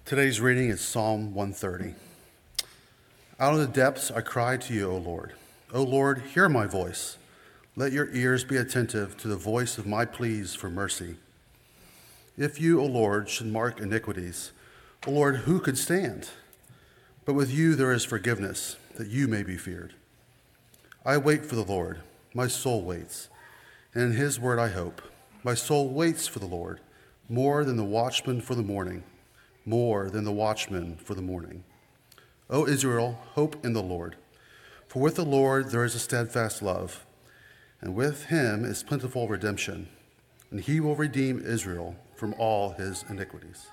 Today's reading is Psalm 130. Out of the depths I cry to you, O Lord. O Lord, hear my voice. Let your ears be attentive to the voice of my pleas for mercy. If you, O Lord, should mark iniquities, O Lord, who could stand? But with you there is forgiveness, that you may be feared. I wait for the Lord, my soul waits, and in his word I hope. My soul waits for the Lord, more than the watchman for the morning. More than the watchman for the morning. O Israel, hope in the Lord. For with the Lord there is a steadfast love, and with him is plentiful redemption, and he will redeem Israel from all his iniquities.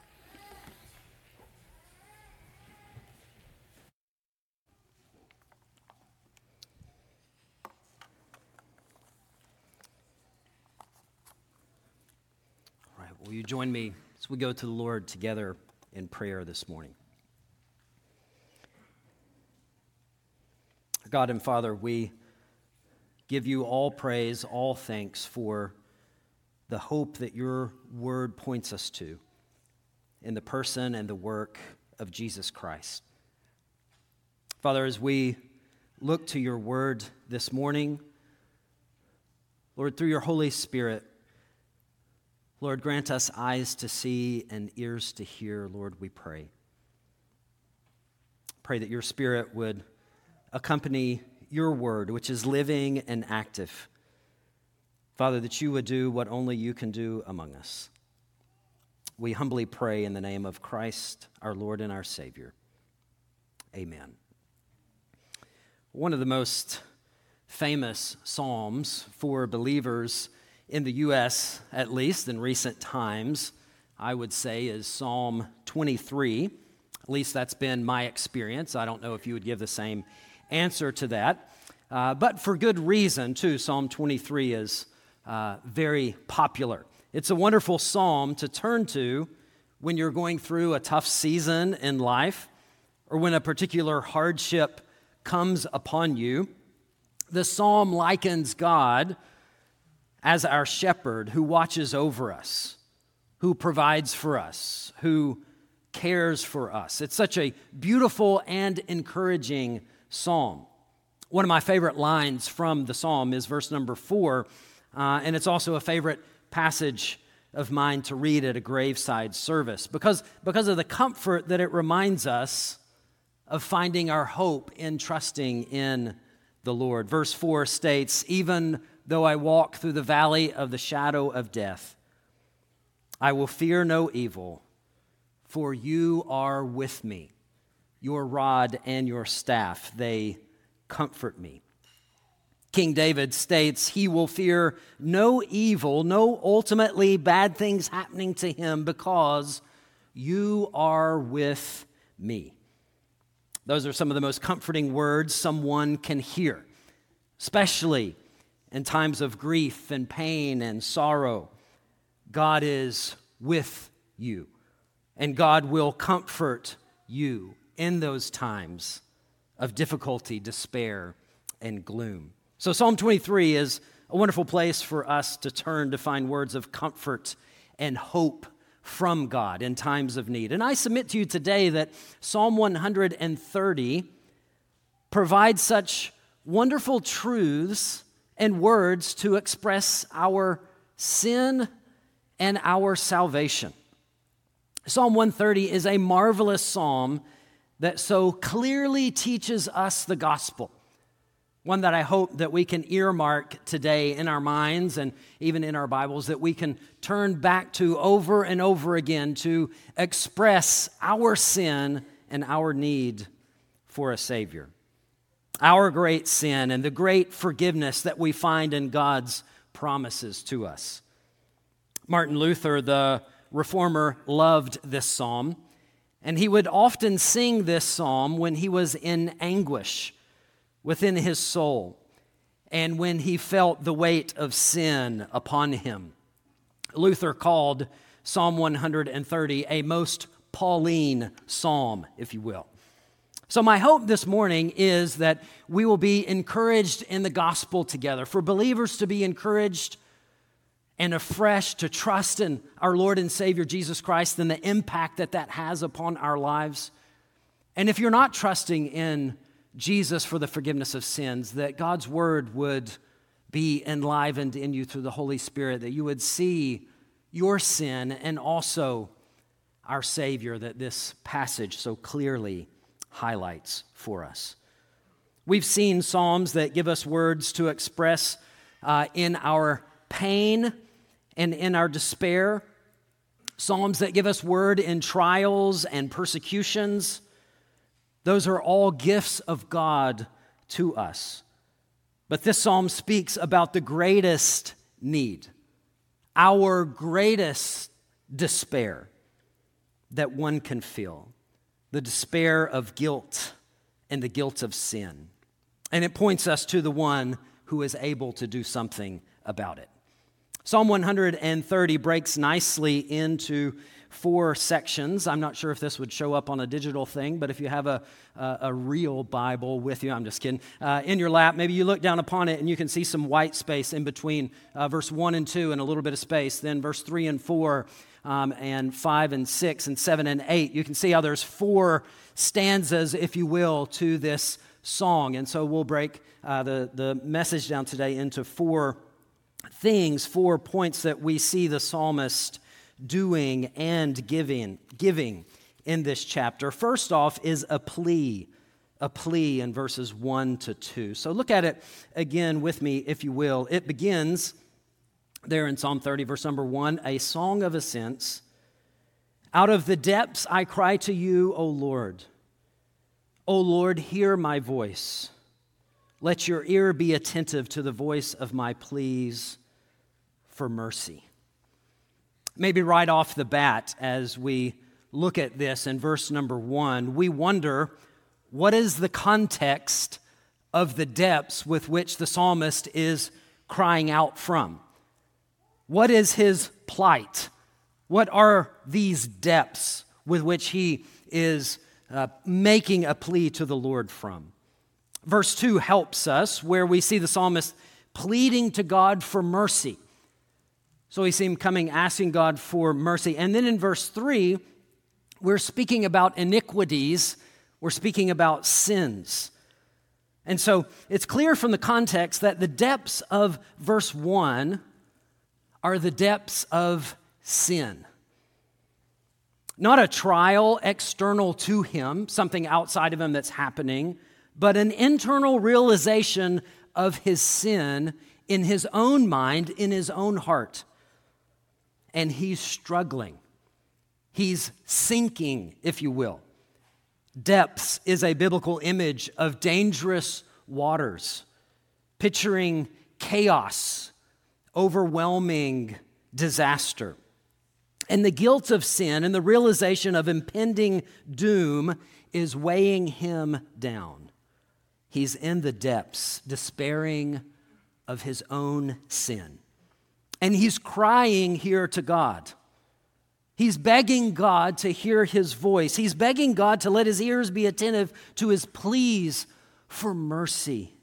All right, will you join me as we go to the Lord together in prayer this morning? God and Father, we give you all praise, all thanks for the hope that your word points us to in the person and the work of Jesus Christ. Father, as we look to your word this morning, Lord, through your Holy Spirit, Lord, grant us eyes to see and ears to hear, Lord, we pray. Pray that your Spirit would accompany your word, which is living and active. Father, that you would do what only you can do among us. We humbly pray in the name of Christ, our Lord and our Savior. Amen. One of the most famous psalms for believers in the U.S., at least in recent times, I would say, is Psalm 23. At least that's been my experience. I don't know if you would give the same answer to that. But for good reason, too. Psalm 23 is very popular. It's a wonderful psalm to turn to when you're going through a tough season in life or when a particular hardship comes upon you. The psalm likens God as our shepherd who watches over us, who provides for us, who cares for us. It's such a beautiful and encouraging psalm. One of my favorite lines from the psalm is verse number 4, and it's also a favorite passage of mine to read at a graveside service because of the comfort that it reminds us of finding our hope in trusting in the Lord. Verse 4 states, "Even though I walk through the valley of the shadow of death, I will fear no evil, for you are with me. Your rod and your staff, they comfort me." King David states he will fear no evil, no ultimately bad things happening to him because you are with me. Those are some of the most comforting words someone can hear, especially in times of grief and pain and sorrow. God is with you, and God will comfort you in those times of difficulty, despair, and gloom. So Psalm 23 is a wonderful place for us to turn to find words of comfort and hope from God in times of need. And I submit to you today that Psalm 130 provides such wonderful truths and words to express our sin and our salvation. Psalm 130 is a marvelous psalm that so clearly teaches us the gospel, one that I hope that we can earmark today in our minds and even in our Bibles, that we can turn back to over and over again to express our sin and our need for a Savior. Our great sin and the great forgiveness that we find in God's promises to us. Martin Luther, the reformer, loved this psalm, and he would often sing this psalm when he was in anguish within his soul and when he felt the weight of sin upon him. Luther called Psalm 130 a most Pauline psalm, if you will. So my hope this morning is that we will be encouraged in the gospel together, for believers to be encouraged and afresh to trust in our Lord and Savior Jesus Christ and the impact that that has upon our lives. And if you're not trusting in Jesus for the forgiveness of sins, that God's word would be enlivened in you through the Holy Spirit, that you would see your sin and also our Savior that this passage so clearly highlights for us. We've seen Psalms that give us words to express in our pain and in our despair. Psalms that give us word in trials and persecutions. Those are all gifts of God to us. But this psalm speaks about the greatest need, our greatest despair that one can feel, the despair of guilt and the guilt of sin. And it points us to the one who is able to do something about it. Psalm 130 breaks nicely into 4 sections. I'm not sure if this would show up on a digital thing, but if you have a real Bible with you, I'm just kidding, in your lap, maybe you look down upon it and you can see some white space in between verse 1 and 2 and a little bit of space, then verse 3 and 4, and 5 and 6 and 7 and 8. You can see how there's 4 stanzas, if you will, to this song. And so we'll break the message down today into 4 things, 4 points that we see the psalmist doing and giving in this chapter. First off is a plea in verses 1 to 2. So look at it again with me, if you will. It begins there in Psalm 30, verse number 1, a song of ascents. Out of the depths I cry to you, O Lord. O Lord, hear my voice. Let your ear be attentive to the voice of my pleas for mercy. Maybe right off the bat, as we look at this in verse number 1, we wonder, what is the context of the depths with which the psalmist is crying out from? What is his plight? What are these depths with which he is making a plea to the Lord from? Verse 2 helps us, where we see the psalmist pleading to God for mercy. So we see him coming, asking God for mercy. And then in verse 3, we're speaking about iniquities. We're speaking about sins. And so it's clear from the context that the depths of verse 1 are the depths of sin. Not a trial external to him, something outside of him that's happening, but an internal realization of his sin in his own mind, in his own heart. And he's struggling. He's sinking, if you will. Depths is a biblical image of dangerous waters, picturing chaos, overwhelming disaster. And the guilt of sin and the realization of impending doom is weighing him down. He's in the depths, despairing of his own sin. And he's crying here to God. He's begging God to hear his voice. He's begging God to let his ears be attentive to his pleas for mercy.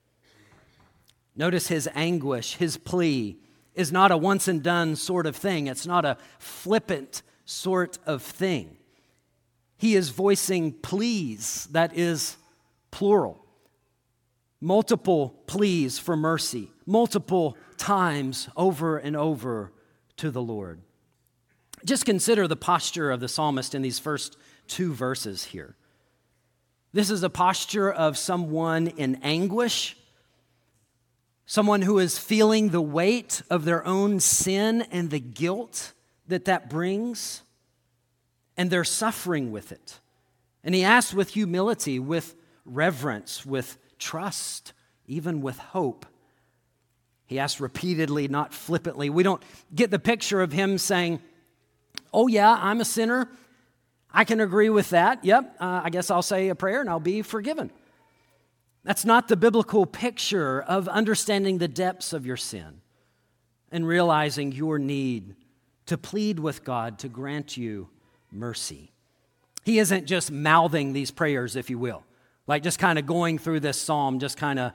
Notice his anguish, his plea is not a once and done sort of thing. It's not a flippant sort of thing. He is voicing pleas, that is plural. Multiple pleas for mercy, multiple times over and over to the Lord. Just consider the posture of the psalmist in these first 2 verses here. This is a posture of someone in anguish, someone who is feeling the weight of their own sin and the guilt that brings, and they're suffering with it. And he asks with humility, with reverence, with trust, even with hope. He asks repeatedly, not flippantly. We don't get the picture of him saying, oh yeah, I'm a sinner. I can agree with that. Yep, I guess I'll say a prayer and I'll be forgiven. That's not the biblical picture of understanding the depths of your sin and realizing your need to plead with God to grant you mercy. He isn't just mouthing these prayers, if you will, like just kind of going through this psalm, just kind of,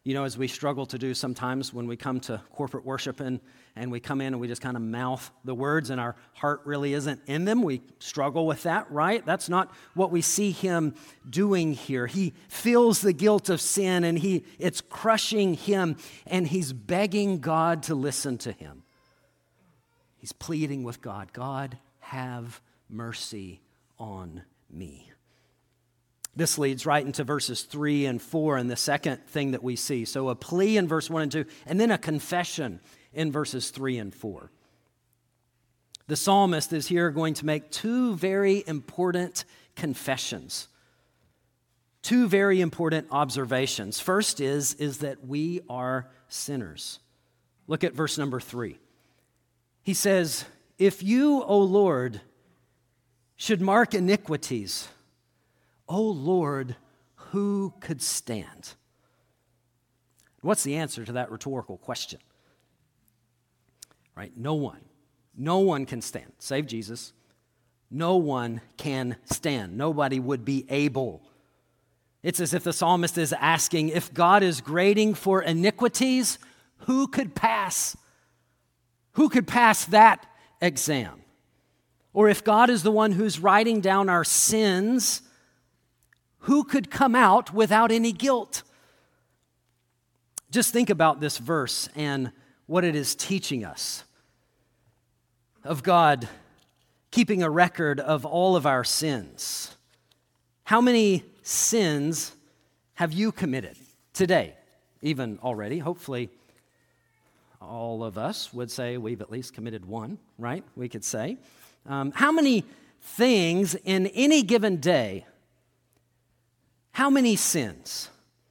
You know, as we struggle to do sometimes when we come to corporate worship and we come in and we just kind of mouth the words and our heart really isn't in them. We struggle with that, right? That's not what we see him doing here. He feels the guilt of sin and it's crushing him, and he's begging God to listen to him. He's pleading with God, God, have mercy on me. This leads right into verses 3 and 4 and the second thing that we see. So a plea in verse 1 and 2, and then a confession in verses 3 and 4. The psalmist is here going to make two very important confessions, two very important observations. First is that we are sinners. Look at verse number 3. He says, if you, O Lord, should mark iniquities, O Lord, who could stand? What's the answer to that rhetorical question? Right? No one. No one can stand. Save Jesus. No one can stand. Nobody would be able. It's as if the psalmist is asking, if God is grading for iniquities, who could pass? Who could pass that exam? Or if God is the one who's writing down our sins, who could come out without any guilt? Just think about this verse and what it is teaching us of God keeping a record of all of our sins. How many sins have you committed today, even already? Hopefully, all of us would say we've at least committed one, right? We could say. How many things in any given day? How many sins?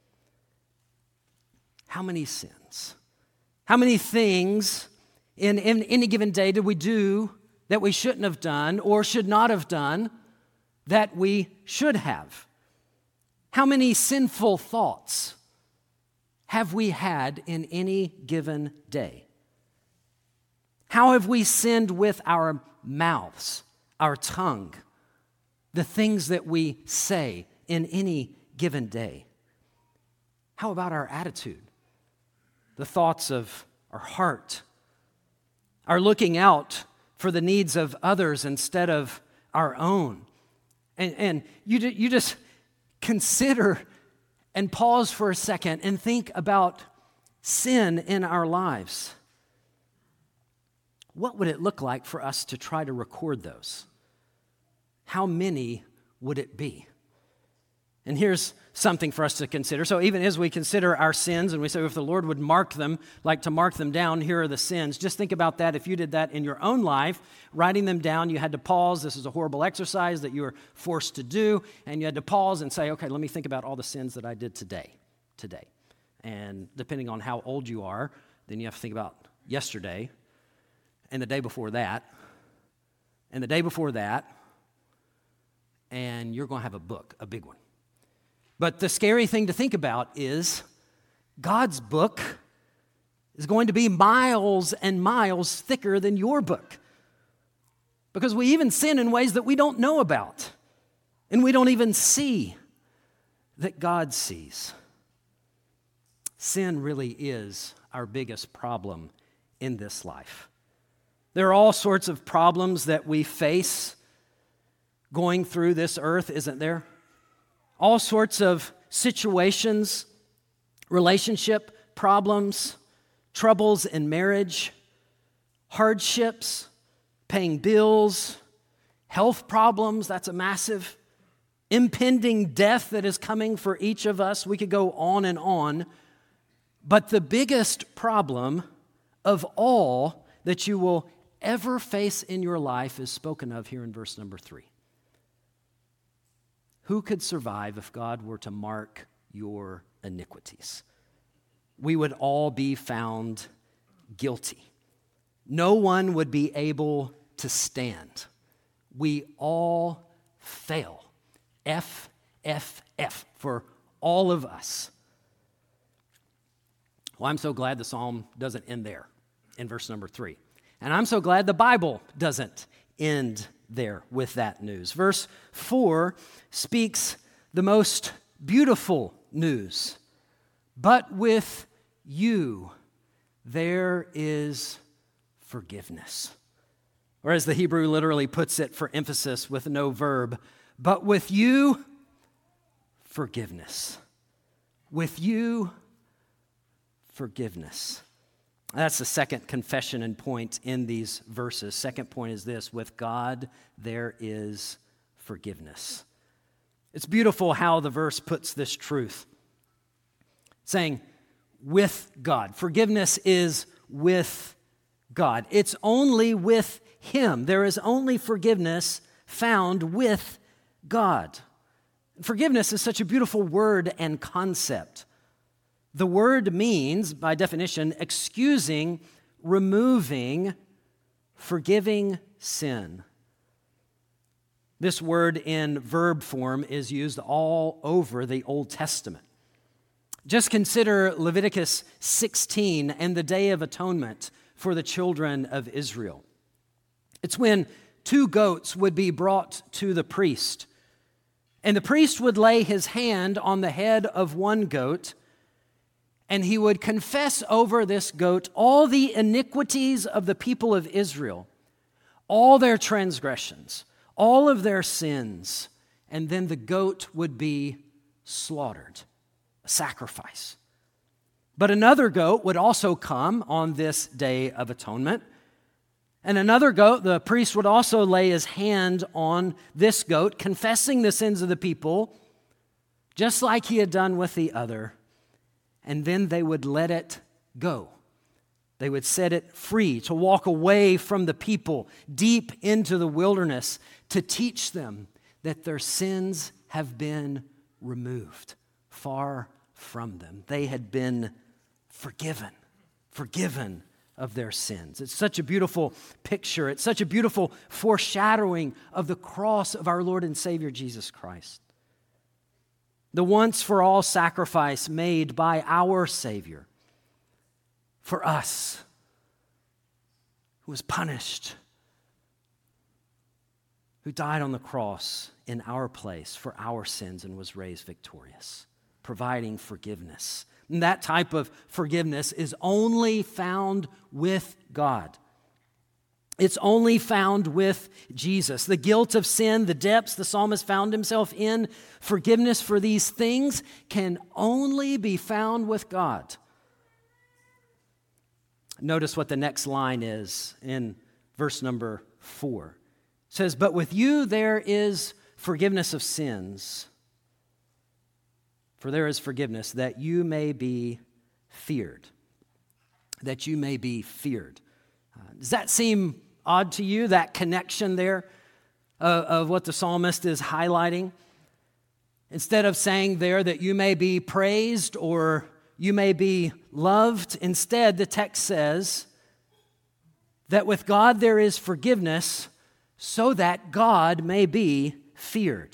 How many sins? How many things in any given day did we do that we shouldn't have done or should not have done that we should have? How many sinful thoughts have we had in any given day? How have we sinned with our mouths, our tongue, the things that we say in any given day? How about our attitude, the thoughts of our heart, our looking out for the needs of others instead of our own? And you just consider and pause for a second and think about sin in our lives. What would it look like for us to try to record those? How many would it be? And here's something for us to consider. So even as we consider our sins and we say if the Lord would mark them, like to mark them down, here are the sins. Just think about that. If you did that in your own life, writing them down, you had to pause. This is a horrible exercise that you were forced to do. And you had to pause and say, okay, let me think about all the sins that I did today. And depending on how old you are, then you have to think about yesterday and the day before that and the day before that. And you're going to have a book, a big one. But the scary thing to think about is God's book is going to be miles and miles thicker than your book. Because we even sin in ways that we don't know about. And we don't even see that God sees. Sin really is our biggest problem in this life. There are all sorts of problems that we face going through this earth, isn't there? All sorts of situations, relationship problems, troubles in marriage, hardships, paying bills, health problems, that's a massive, impending death that is coming for each of us. We could go on and on. But the biggest problem of all that you will ever face in your life is spoken of here in verse number 3. Who could survive if God were to mark your iniquities? We would all be found guilty. No one would be able to stand. We all fail. F, F, F for all of us. Well, I'm so glad the psalm doesn't end there in verse number 3. And I'm so glad the Bible doesn't end there with that news. Verse 4 speaks the most beautiful news. but with you there is forgiveness. Or as the Hebrew literally puts it for emphasis with no verb, but with you, forgiveness. With you, forgiveness. That's the second confession and point in these verses. Second point is this: with God, there is forgiveness. It's beautiful how the verse puts this truth, saying, with God. Forgiveness is with God. It's only with Him. There is only forgiveness found with God. Forgiveness is such a beautiful word and concept. The word means, by definition, excusing, removing, forgiving sin. This word in verb form is used all over the Old Testament. Just consider Leviticus 16 and the Day of Atonement for the children of Israel. It's when 2 goats would be brought to the priest, and the priest would lay his hand on the head of one goat, and he would confess over this goat all the iniquities of the people of Israel, all their transgressions, all of their sins, and then the goat would be slaughtered, a sacrifice. But another goat would also come on this Day of Atonement, and another goat, the priest would also lay his hand on this goat, confessing the sins of the people, just like he had done with the other, and then they would let it go. They would set it free to walk away from the people deep into the wilderness to teach them that their sins have been removed far from them. They had been forgiven of their sins. It's such a beautiful picture. It's such a beautiful foreshadowing of the cross of our Lord and Savior Jesus Christ. The once-for-all sacrifice made by our Savior for us, who was punished, who died on the cross in our place for our sins and was raised victorious, providing forgiveness. And that type of forgiveness is only found with God. It's only found with Jesus. The guilt of sin, the depths the psalmist found himself in, forgiveness for these things can only be found with God. Notice what the next line is in verse number 4. It says, but with you there is forgiveness of sins, for there is forgiveness, that you may be feared. That you may be feared. Does that seem odd to you, that connection there of what the psalmist is highlighting? Instead of saying there that you may be praised or you may be loved, instead the text says that with God there is forgiveness so that God may be feared.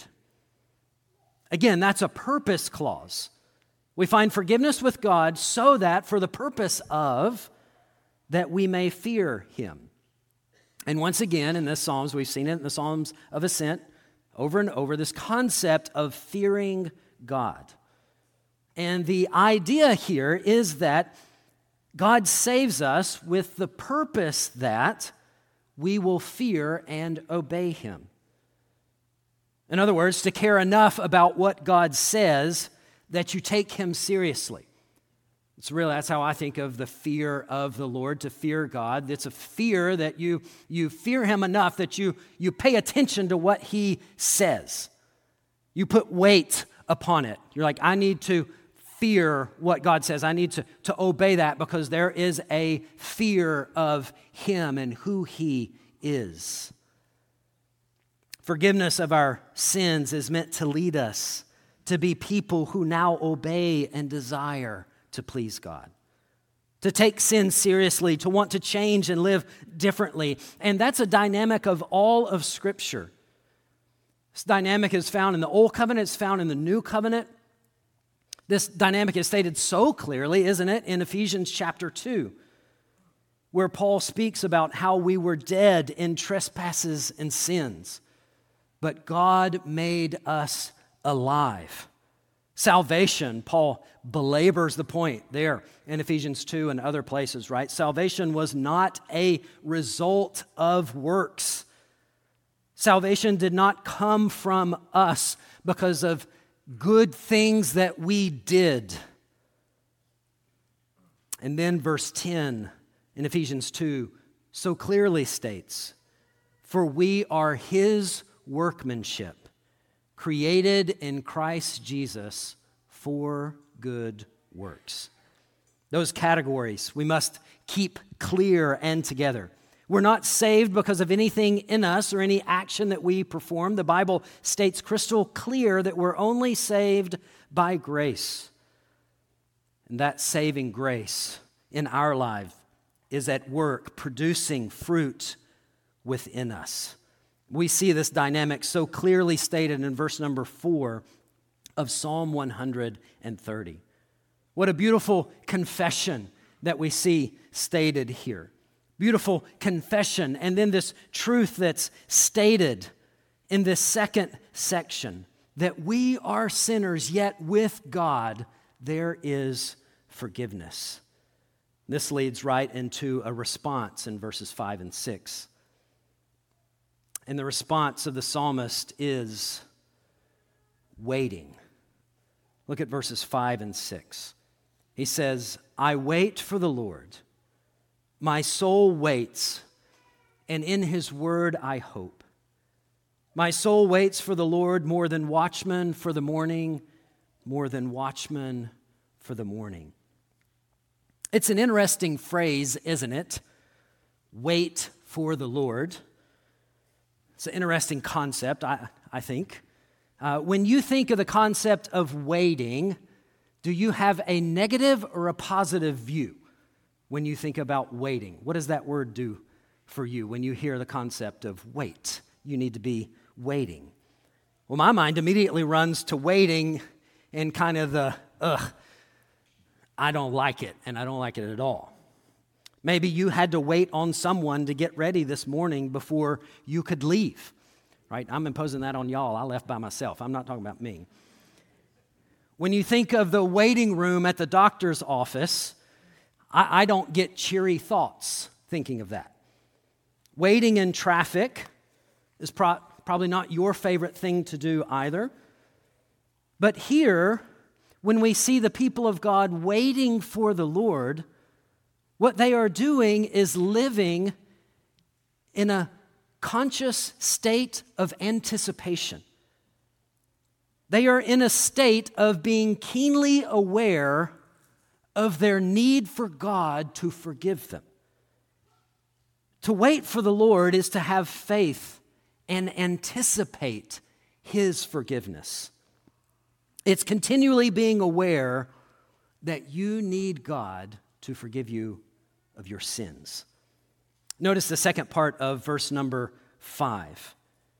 Again, that's a purpose clause. We find forgiveness with God so that for the purpose of that we may fear Him. And once again, in this Psalms, we've seen it in the Psalms of Ascent over and over, this concept of fearing God. And the idea here is that God saves us with the purpose that we will fear and obey Him. In other words, to care enough about what God says that you take Him seriously. That's how I think of the fear of the Lord, to fear God. It's a fear that you fear Him enough that you pay attention to what He says. You put weight upon it. You're like, I need to fear what God says. I need to obey that because there is a fear of Him and who He is. Forgiveness of our sins is meant to lead us to be people who now obey and desire to please God, to take sin seriously, to want to change and live differently. And that's a dynamic of all of Scripture. This dynamic is found in the Old Covenant, it's found in the New Covenant. This dynamic is stated so clearly, isn't it, in Ephesians chapter 2, where Paul speaks about how we were dead in trespasses and sins, but God made us alive Salvation, Paul belabors the point there in Ephesians 2 and other places, right? Salvation was not a result of works. Salvation did not come from us because of good things that we did. And then verse 10 in Ephesians 2 so clearly states, "For we are His workmanship, created in Christ Jesus for good works." Those categories we must keep clear and together. We're not saved because of anything in us or any action that we perform. The Bible states crystal clear that we're only saved by grace. And that saving grace in our life is at work producing fruit within us. We see this dynamic so clearly stated in verse number 4 of Psalm 130. What a beautiful confession that we see stated here. Beautiful confession, and then this truth that's stated in this second section, that we are sinners, yet with God there is forgiveness. This leads right into a response in verses 5 and 6. And the response of the psalmist is waiting. Look at verses 5 and 6. He says, "I wait for the Lord. My soul waits, and in His word I hope. My soul waits for the Lord more than watchmen for the morning, more than watchmen for the morning." It's an interesting phrase, isn't it? Wait for the Lord. It's an interesting concept, I think. When you think of the concept of waiting, do you have a negative or a positive view when you think about waiting? What does that word do for you when you hear the concept of wait? You need to be waiting. Well, my mind immediately runs to waiting in kind of the, I don't like it, and I don't like it at all. Maybe you had to wait on someone to get ready this morning before you could leave, right? I'm imposing that on y'all. I left by myself. I'm not talking about me. When you think of the waiting room at the doctor's office, I don't get cheery thoughts thinking of that. Waiting in traffic is probably not your favorite thing to do either. But here, when we see the people of God waiting for the Lord, what they are doing is living in a conscious state of anticipation. They are in a state of being keenly aware of their need for God to forgive them. To wait for the Lord is to have faith and anticipate His forgiveness. It's continually being aware that you need God to forgive you of your sins. Notice the second part of verse number 5.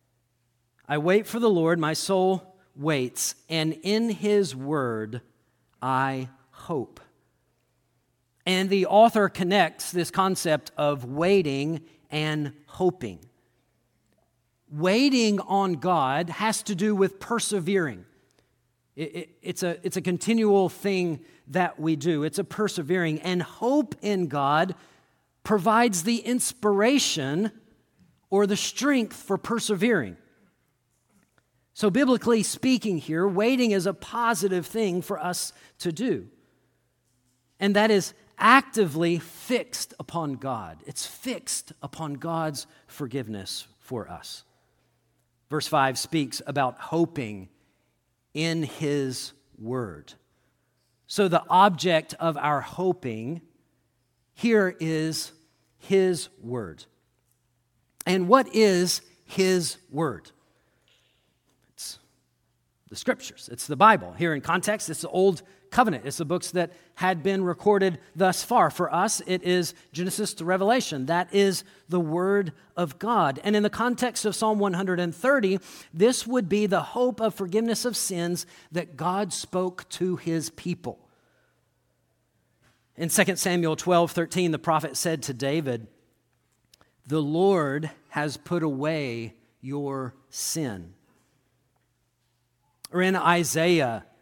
"I wait for the Lord, my soul waits, and in His word I hope." And the author connects this concept of waiting and hoping. Waiting on God has to do with persevering. It's a continual thing that we do. It's a persevering. And hope in God provides the inspiration or the strength for persevering. So biblically speaking here, waiting is a positive thing for us to do. And that is actively fixed upon God. It's fixed upon God's forgiveness for us. Verse 5 speaks about hoping in His word. So the object of our hoping here is His word. And what is His word? It's the Scriptures. It's the Bible. Here in context, it's the Old Covenant. It's the books that had been recorded thus far. For us, it is Genesis to Revelation. That is the Word of God. And in the context of Psalm 130, this would be the hope of forgiveness of sins that God spoke to His people. In 2 Samuel 12:13, the prophet said to David, "The Lord has put away your sin." Or in Isaiah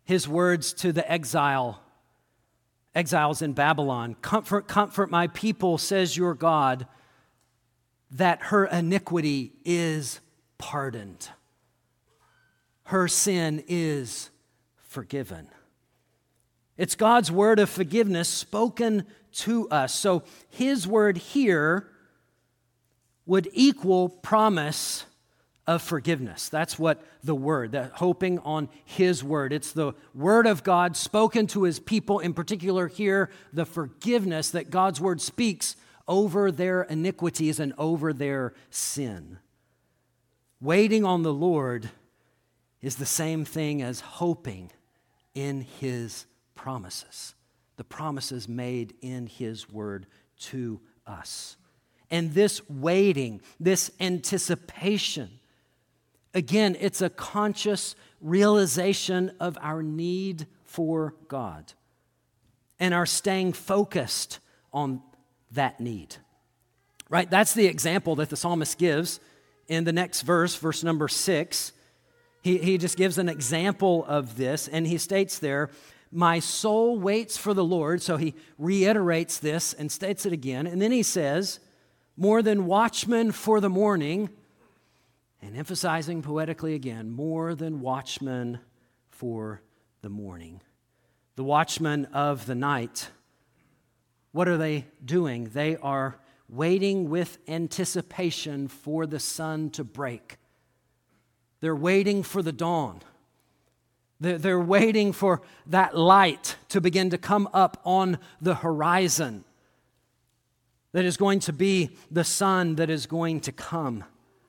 his words to the exiles in Babylon. Comfort, comfort my people, says your God, that her iniquity is pardoned. Her sin is forgiven. It's God's word of forgiveness spoken to us. So his word here would equal promise of forgiveness. That's what the word, that hoping on his word. It's the word of God spoken to his people, in particular here, the forgiveness that God's word speaks over their iniquities and over their sin. Waiting on the Lord is the same thing as hoping in his promises, the promises made in his word to us. And this waiting, this anticipation, again, it's a conscious realization of our need for God and our staying focused on that need. Right? That's the example that the psalmist gives in the next verse, verse number 6. He just gives an example of this, and he states there, my soul waits for the Lord. So he reiterates this and states it again. And then he says, more than watchmen for the morning, and emphasizing poetically again, more than watchmen for the morning. The watchmen of the night, what are they doing? They are waiting with anticipation for the sun to break. They're waiting for the dawn. They're waiting for that light to begin to come up on the horizon. That is going to be the sun that is going to come.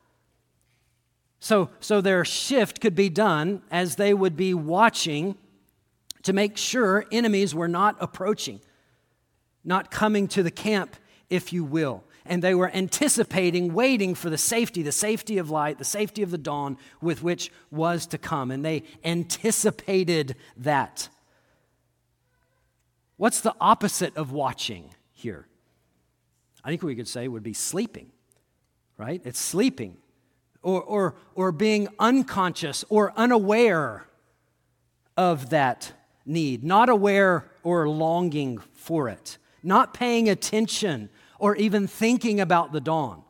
So their shift could be done as they would be watching to make sure enemies were not approaching, not coming to the camp, if you will. And they were anticipating, waiting for the safety of light, the safety of the dawn with which was to come. And they anticipated that. What's the opposite of watching here? I think we could say would be sleeping, right? It's sleeping or being unconscious or unaware of that need, not aware or longing for it, not paying attention or even thinking about the dawn.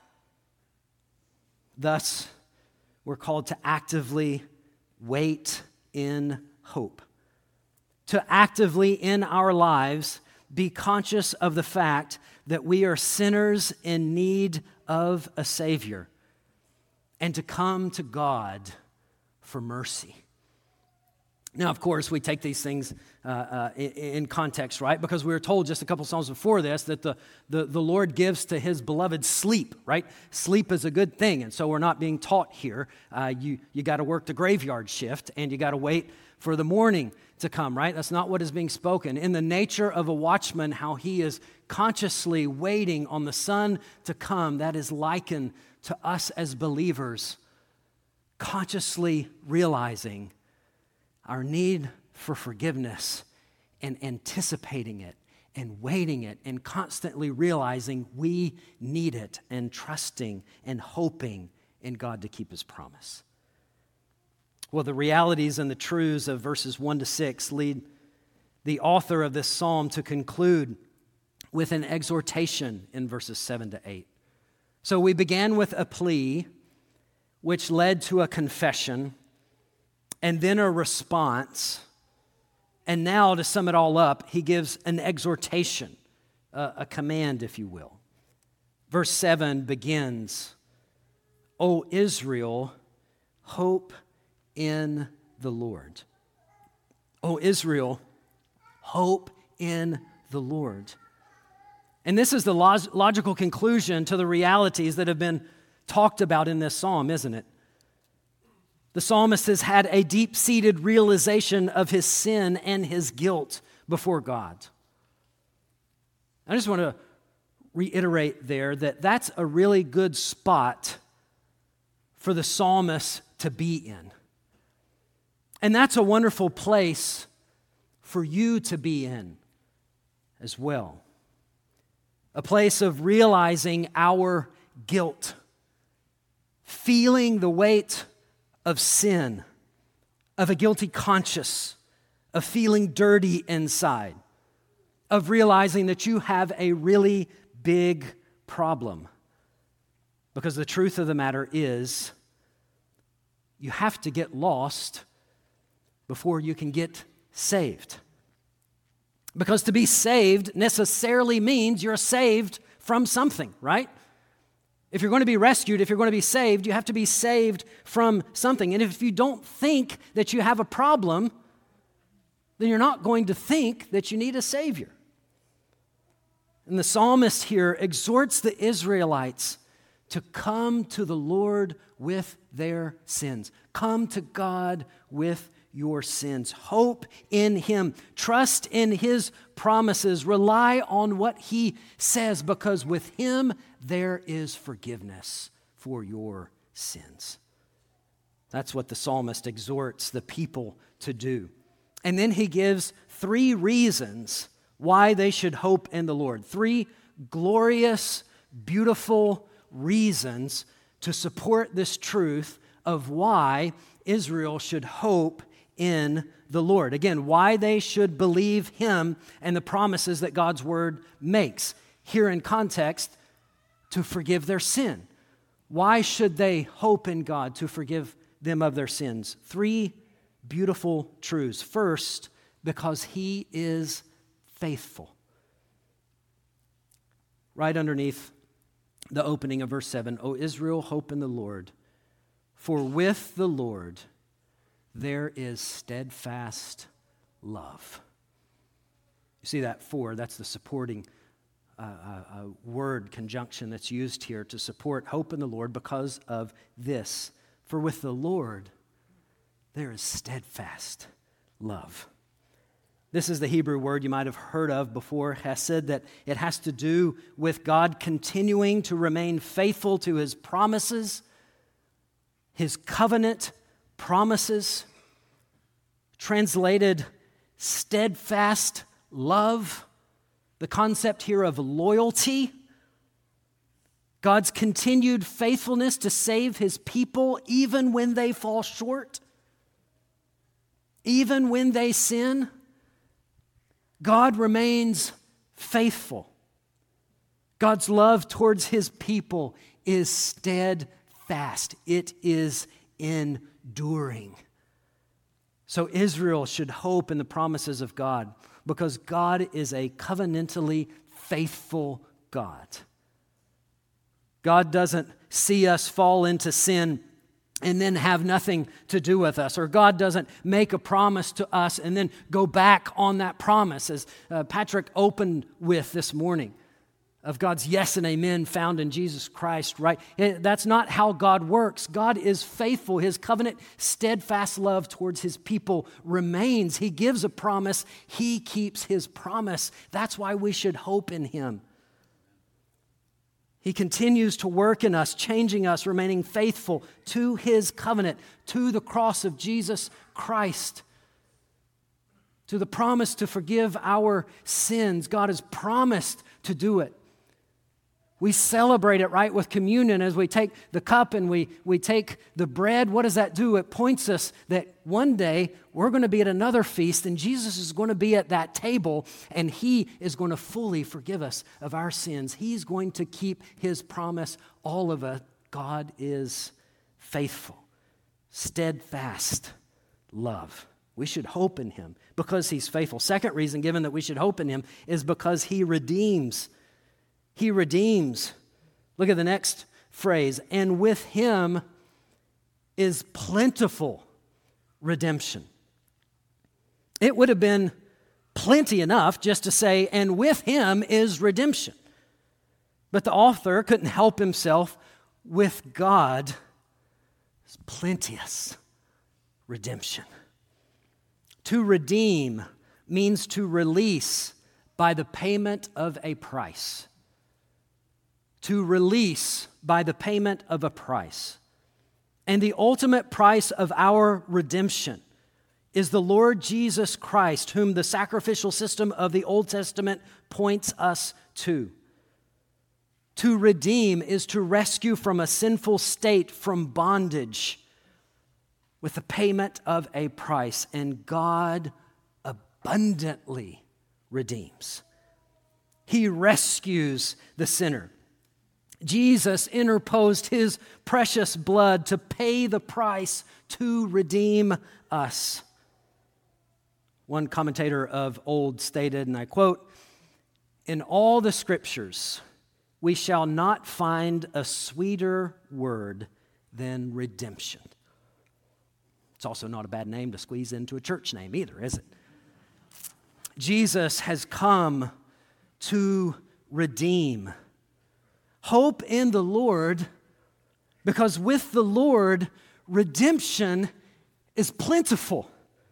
Thus, we're called to actively wait in hope, to actively in our lives be conscious of the fact that we are sinners in need of a Savior, and to come to God for mercy. Now, of course, we take these things in context, right? Because we were told just a couple Psalms before this that the Lord gives to his beloved sleep, right? Sleep is a good thing, and so we're not being taught here. You got to work the graveyard shift, and you got to wait for the morning to come, right? That's not what is being spoken. In the nature of a watchman, how he is consciously waiting on the sun to come, that is likened to us as believers, consciously realizing our need for forgiveness and anticipating it and waiting it and constantly realizing we need it and trusting and hoping in God to keep his promise. Well, the realities and the truths of verses 1 to 6 lead the author of this psalm to conclude with an exhortation in verses 7 to 8. So we began with a plea, which led to a confession, and then a response. And now, to sum it all up, he gives an exhortation, a command, if you will. Verse 7 begins, O Israel, hope in the Lord. O Israel, hope in the Lord. And this is the logical conclusion to the realities that have been talked about in this psalm, isn't it? The psalmist has had a deep-seated realization of his sin and his guilt before God. I just want to reiterate there that that's a really good spot for the psalmist to be in. And that's a wonderful place for you to be in as well. A place of realizing our guilt, feeling the weight of sin, of a guilty conscience, of feeling dirty inside, of realizing that you have a really big problem. Because the truth of the matter is, you have to get lost before you can get saved. Because to be saved necessarily means you're saved from something, right? If you're going to be rescued, if you're going to be saved, you have to be saved from something. And if you don't think that you have a problem, then you're not going to think that you need a Savior. And the psalmist here exhorts the Israelites to come to the Lord with their sins. Come to God with your sins. Hope in Him. Trust in His promises. Rely on what He says, because with Him there is forgiveness for your sins. That's what the psalmist exhorts the people to do. And then he gives 3 reasons why they should hope in the Lord. 3 glorious, beautiful reasons to support this truth of why Israel should hope in the Lord. Again, why they should believe Him and the promises that God's Word makes. Here in context, to forgive their sin. Why should they hope in God to forgive them of their sins? 3 beautiful truths. First, because He is faithful. Right underneath the opening of verse 7, O Israel, hope in the Lord, for with the Lord there is steadfast love. You see that 4, that's the supporting word conjunction that's used here to support hope in the Lord because of this. For with the Lord there is steadfast love. This is the Hebrew word you might have heard of before, hesed, that it has to do with God continuing to remain faithful to His promises, His covenant promises. Translated steadfast love, the concept here of loyalty, God's continued faithfulness to save His people even when they fall short, even when they sin. God remains faithful. God's love towards His people is steadfast. It is enduring. So Israel should hope in the promises of God because God is a covenantally faithful God. God doesn't see us fall into sin and then have nothing to do with us. Or God doesn't make a promise to us and then go back on that promise, as Patrick opened with this morning, of God's yes and amen found in Jesus Christ, right? That's not how God works. God is faithful. His covenant, steadfast love towards His people remains. He gives a promise. He keeps His promise. That's why we should hope in Him. He continues to work in us, changing us, remaining faithful to His covenant, to the cross of Jesus Christ, to the promise to forgive our sins. God has promised to do it. We celebrate it, right, with communion as we take the cup and we take the bread. What does that do? It points us that one day we're going to be at another feast and Jesus is going to be at that table and He is going to fully forgive us of our sins. He's going to keep His promise, all of it. God is faithful, steadfast love. We should hope in Him because He's faithful. Second reason given that we should hope in Him is because He redeems. He redeems. Look at the next phrase. And with Him is plentiful redemption. It would have been plenty enough just to say, and with Him is redemption. But the author couldn't help himself. With God is plenteous redemption. To redeem means to release by the payment of a price. To release by the payment of a price. And the ultimate price of our redemption is the Lord Jesus Christ, whom the sacrificial system of the Old Testament points us to. To redeem is to rescue from a sinful state, from bondage, with the payment of a price. And God abundantly redeems. He rescues the sinner. Jesus interposed his precious blood to pay the price to redeem us. One commentator of old stated, and I quote, "In all the scriptures, we shall not find a sweeter word than redemption." It's also not a bad name to squeeze into a church name either, is it? Jesus has come to redeem. Hope in the Lord, because with the Lord, redemption is plentiful,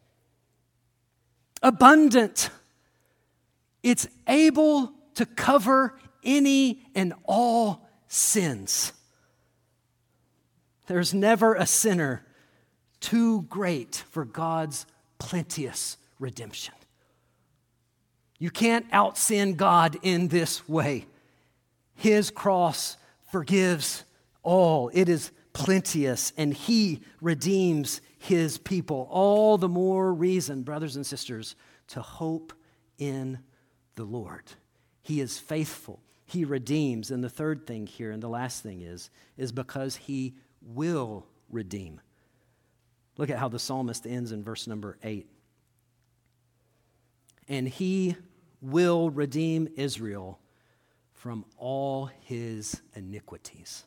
abundant. It's able to cover any and all sins. There's never a sinner too great for God's plenteous redemption. You can't out-sin God in this way. His cross forgives all. It is plenteous, and He redeems His people. All the more reason, brothers and sisters, to hope in the Lord. He is faithful. He redeems. And the third thing here, and the last thing is because He will redeem. Look at how the psalmist ends in verse number 8. And He will redeem Israel from all his iniquities.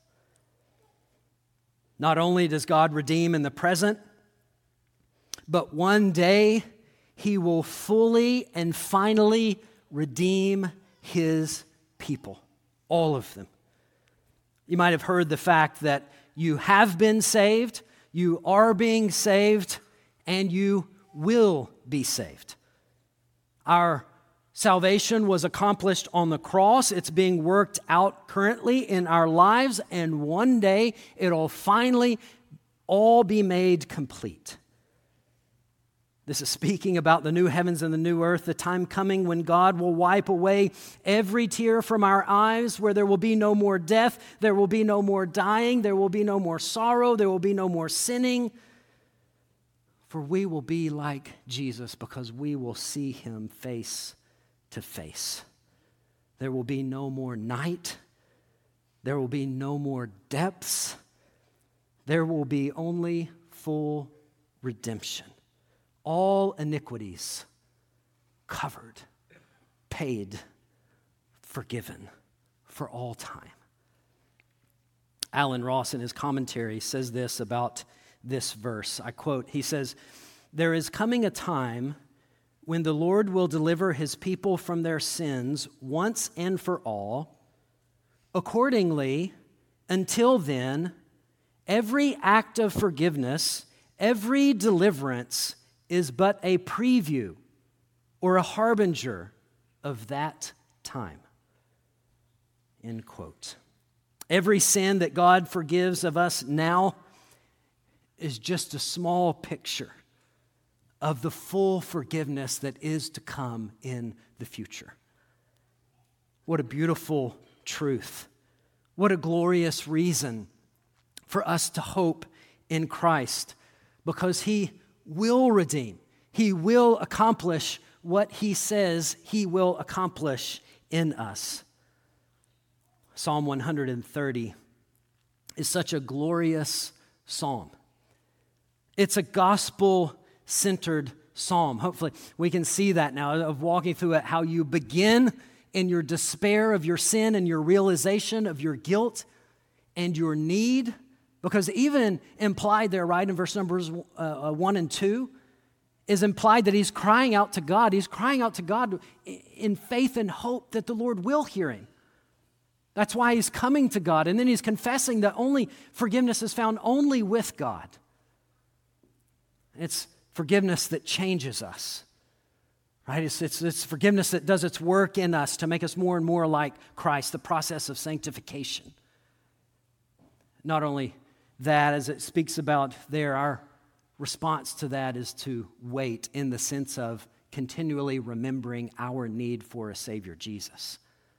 Not only does God redeem in the present, but one day He will fully and finally redeem His people, all of them. You might have heard the fact that you have been saved, you are being saved, and you will be saved. Our salvation was accomplished on the cross. It's being worked out currently in our lives, and one day it'll finally all be made complete. This is speaking about the new heavens and the new earth, the time coming when God will wipe away every tear from our eyes, where there will be no more death, there will be no more dying, there will be no more sorrow, there will be no more sinning. For we will be like Jesus because we will see Him face to face. There will be no more night. There will be no more depths. There will be only full redemption. All iniquities covered, paid, forgiven for all time. Alan Ross, in his commentary, says this about this verse. I quote, he says, "There is coming a time when the Lord will deliver His people from their sins once and for all. Accordingly, until then, every act of forgiveness, every deliverance is but a preview or a harbinger of that time." End quote. Every sin that God forgives of us now is just a small picture of the full forgiveness that is to come in the future. What a beautiful truth. What a glorious reason for us to hope in Christ, because He will redeem. He will accomplish what He says He will accomplish in us. Psalm 130 is such a glorious psalm. It's a gospel-centered psalm. Hopefully we can see that now of walking through it, how you begin in your despair of your sin and your realization of your guilt and your need, because even implied there, right, in verse numbers 1 and 2, is implied that he's crying out to God. He's crying out to God in faith and hope that the Lord will hear him. That's why he's coming to God. And then he's confessing that only forgiveness is found only with God. It's forgiveness that changes us, right? It's forgiveness that does its work in us to make us more and more like Christ, the process of sanctification. Not only that, as it speaks about there, our response to that is to wait in the sense of continually remembering our need for a Savior, Jesus.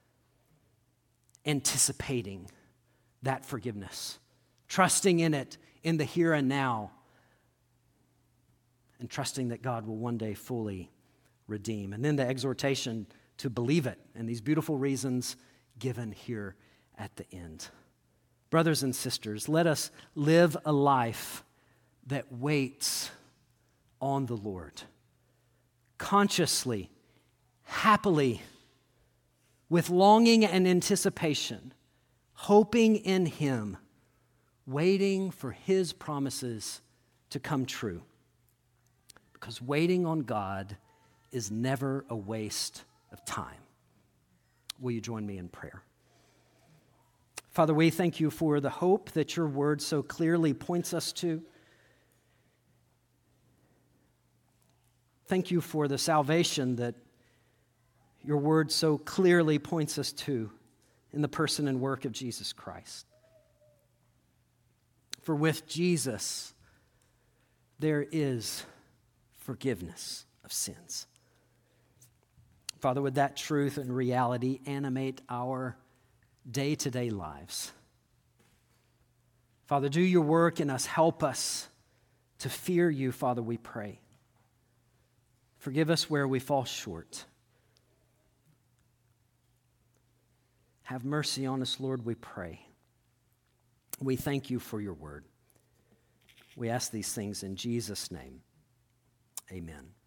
Anticipating that forgiveness, trusting in it in the here and now, and trusting that God will one day fully redeem. And then the exhortation to believe it, and these beautiful reasons given here at the end. Brothers and sisters, let us live a life that waits on the Lord, consciously, happily, with longing and anticipation, hoping in Him, waiting for His promises to come true. Because waiting on God is never a waste of time. Will you join me in prayer? Father, we thank you for the hope that your word so clearly points us to. Thank you for the salvation that your word so clearly points us to in the person and work of Jesus Christ. For with Jesus, there is forgiveness of sins. Father, would that truth and reality animate our day-to-day lives? Father, do your work in us. Help us to fear you, Father, we pray. Forgive us where we fall short. Have mercy on us, Lord, we pray. We thank you for your word. We ask these things in Jesus' name. Amen.